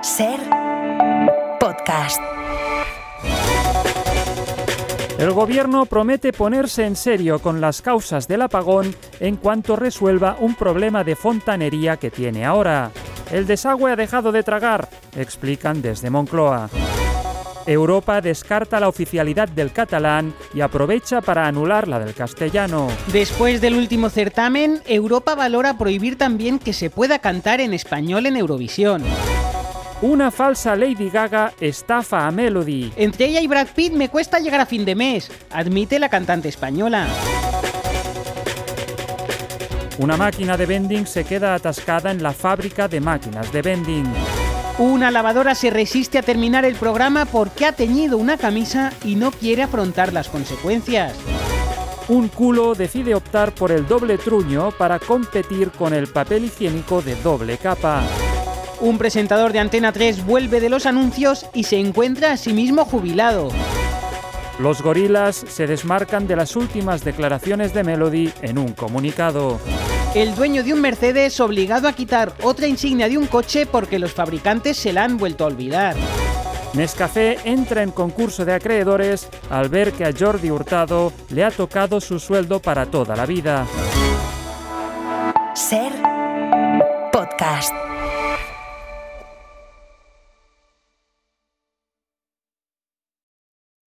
SER Podcast. El gobierno promete ponerse en serio con las causas del apagón en cuanto resuelva un problema de fontanería que tiene ahora. El desagüe ha dejado de tragar, explican desde Moncloa. Europa descarta la oficialidad del catalán y aprovecha para anular la del castellano. Después del último certamen, Europa valora prohibir también que se pueda cantar en español en Eurovisión. Una falsa Lady Gaga estafa a Melody. Entre ella y Brad Pitt me cuesta llegar a fin de mes, admite la cantante española. Una máquina de vending se queda atascada en la fábrica de máquinas de vending. Una lavadora se resiste a terminar el programa porque ha teñido una camisa y no quiere afrontar las consecuencias. Un culo decide optar por el doble truño para competir con el papel higiénico de doble capa. Un presentador de Antena 3 vuelve de los anuncios y se encuentra a sí mismo jubilado. Los gorilas se desmarcan de las últimas declaraciones de Melody en un comunicado. El dueño de un Mercedes obligado a quitar otra insignia de un coche porque los fabricantes se la han vuelto a olvidar. Nescafé entra en concurso de acreedores al ver que a Jordi Hurtado le ha tocado su sueldo para toda la vida.